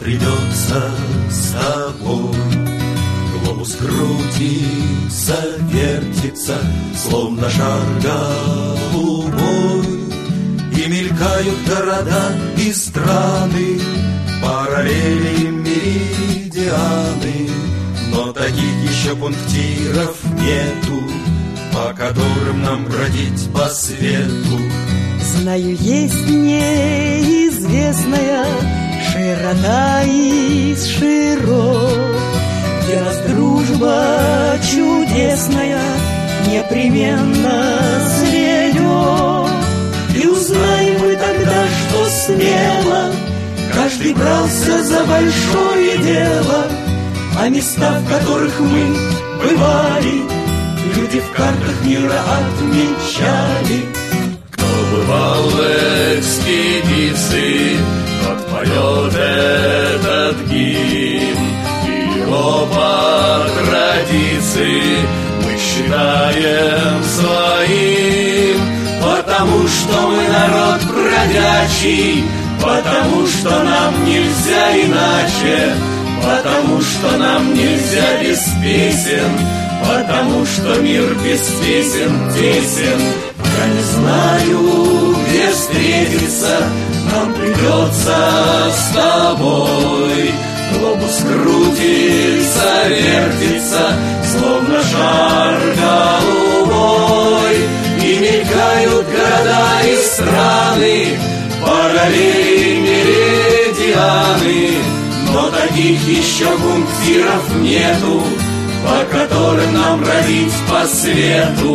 придется с тобой. Глобус крутится, вертится, словно шар голубой, и мелькают города и страны, параллели, меридианы. Но таких еще пунктиров нету, по которым нам бродить по свету. Знаю, есть неизвестная широта из широт, где нас дружба чудесная непременно сведет. И узнаем мы тогда, что смело каждый брался за большое дело, а места, в которых мы бывали, люди в картах мира отмечали. Кто бывал в экспедиции, тот поет этот гимн, и его по традиции мы считаем своим. Потому что мы народ бродячий, потому что нам нельзя иначе, потому что нам нельзя без песен, потому что мир без песен тесен. Я не знаю, где встретиться, нам придется с тобой. Глобус крутится, вертится, словно шар голубой, и мелькают города и страны, параллели, меридианы. Но таких еще пунктиров нету, по которым нам бродить по свету.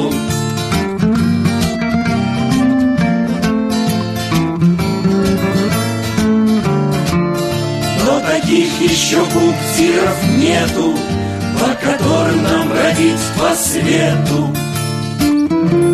Но таких еще пунктиров нету, по которым нам бродить по свету.